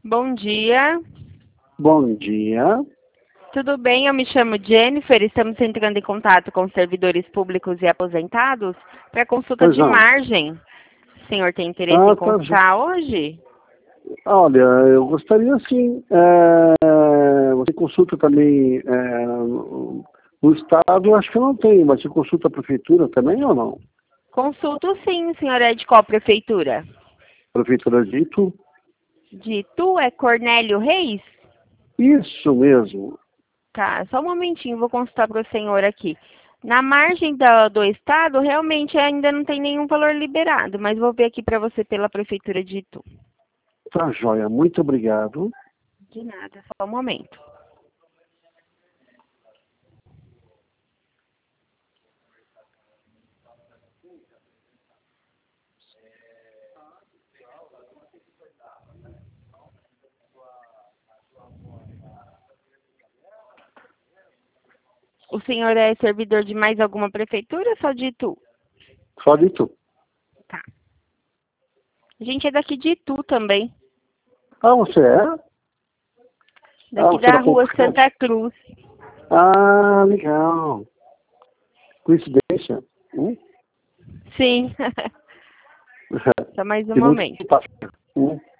Bom dia. Bom dia. Tudo bem? Eu me chamo Jennifer. Estamos entrando em contato com servidores públicos e aposentados para consulta Pois de não. margem. O senhor tem interesse em Tá. consultar hoje? Olha, eu gostaria sim. Você consulta também o Estado, acho que não tem, mas você consulta a Prefeitura também ou não? Consulto sim, senhor. É de qual prefeitura? Prefeitura de Itu? De Itu? É Cornélio Reis? Isso mesmo. Tá, só um momentinho, vou consultar para o senhor aqui. Na margem do estado, realmente ainda não tem nenhum valor liberado, mas vou ver aqui para você pela prefeitura de Itu. Tá, joia. Muito obrigado. De nada, só um momento. O senhor é servidor de mais alguma prefeitura ou só de Itu? Só de Itu. Tá. A gente é daqui de Itu também. Ah, você é? Daqui Você é da da rua Concorrência? Santa Cruz. Ah, legal. Coincidência? Sim. Só mais um Tem muito momento. que passa.